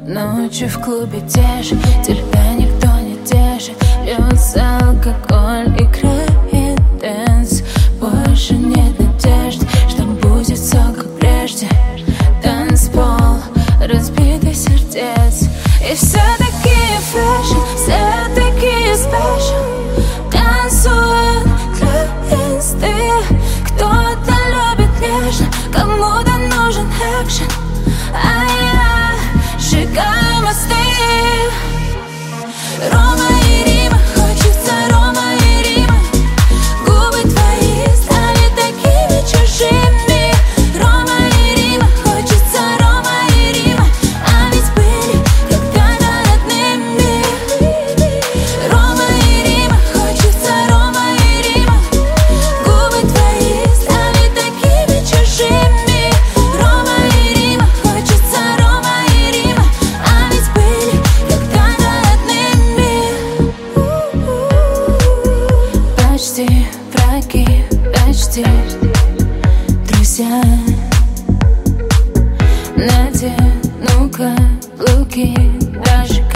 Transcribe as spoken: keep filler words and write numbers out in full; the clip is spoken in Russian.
Ночью в клубе те же, тебя никто не держит. Льется алкоголь, играет дэнс. Больше нет надежды, что будет все как прежде. Танцпол, разбитый сердец. И все такие фэшн, все такие спешл. Танцуют для инсты. Кто-то любит нежно, кому-то нужен экшен. А я сжигаю мосты. Рома и Рима, хочется Рома и Рима. Губы твои стали такими чужими. Рома и Рима, хочется Рома и Рима. А ведь были когда-то родными. Рома и Рима, хочется Рома и Рима. Губы твои стали такими чужими. Рома и Рима, хочется Рома и Рима. А ведь были когда-то родными. Почти враги, почти друзья. Надену каблуки, даже